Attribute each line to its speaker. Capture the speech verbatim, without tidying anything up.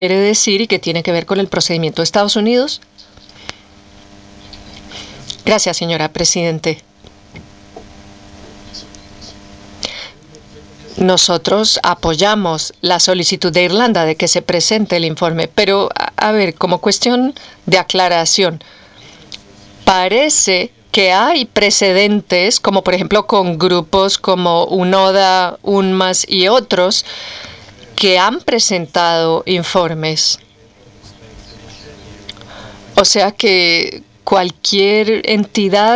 Speaker 1: quiere decir y que tiene que ver con el procedimiento de Estados Unidos? Gracias, señora Presidente. Nosotros apoyamos la solicitud de Irlanda de que se presente el informe, pero, a, a ver, como cuestión de aclaración, parece que hay precedentes, como por ejemplo con grupos como UNODA, UNMAS y otros, que han presentado informes. O sea que cualquier entidad